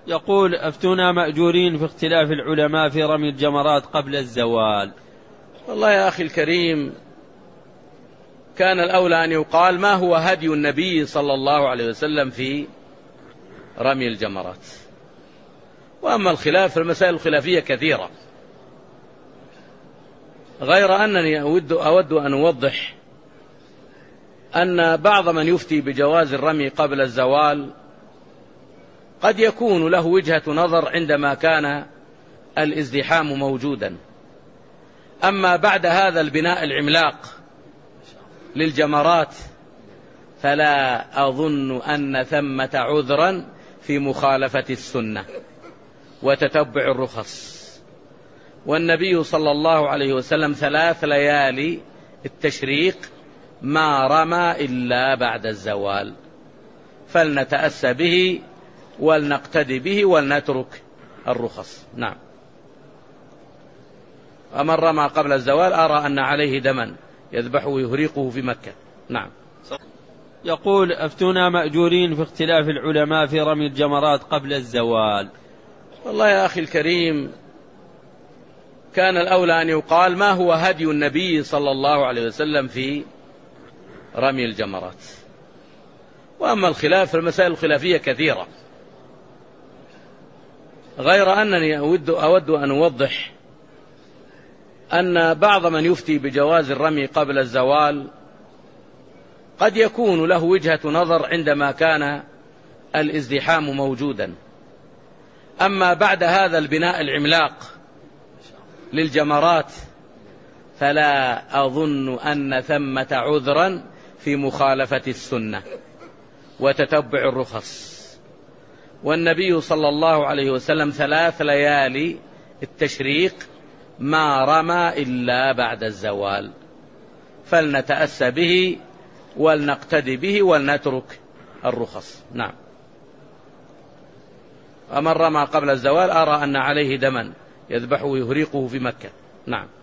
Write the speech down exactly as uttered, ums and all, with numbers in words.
يقول: أفتونا مأجورين في اختلاف العلماء في رمي الجمرات قبل الزوال. والله يا أخي الكريم، كان الأولى أن يقال ما هو هدي النبي صلى الله عليه وسلم في رمي الجمرات. وأما الخلاف فالمسائل الخلافية كثيرة، غير أنني أود, أود أن أوضح أن بعض من يفتي بجواز الرمي قبل الزوال قد يكون له وجهة نظر عندما كان الازدحام موجودا. أما بعد هذا البناء العملاق للجمرات فلا أظن أن ثمة عذرا في مخالفة السنة وتتبع الرخص. والنبي صلى الله عليه وسلم ثلاث ليالي التشريق ما رمى إلا بعد الزوال، فلنتأسى به ولنقتدي به ولنترك الرخص. نعم. ومن رمى قبل الزوال أرى أن عليه دما يذبحه ويهريقه في مكة. نعم. يقول: أفتونا مأجورين في اختلاف العلماء في رمي الجمرات قبل الزوال. والله يا أخي الكريم، كان الأولى أن يقال ما هو هدي النبي صلى الله عليه وسلم في رمي الجمرات. وأما الخلاف فالمسائل الخلافية كثيرة، غير أنني أود, أود أن أوضح أن بعض من يفتي بجواز الرمي قبل الزوال قد يكون له وجهة نظر عندما كان الازدحام موجودا. أما بعد هذا البناء العملاق للجمرات فلا أظن أن ثمة عذرا في مخالفة السنة وتتبع الرخص. والنبي صلى الله عليه وسلم ثلاث ليالي التشريق ما رمى إلا بعد الزوال، فلنتأسى به ولنقتدي به ولنترك الرخص. نعم. ومن رمى قبل الزوال أرى أن عليه دما يذبحه ويهريقه في مكة. نعم.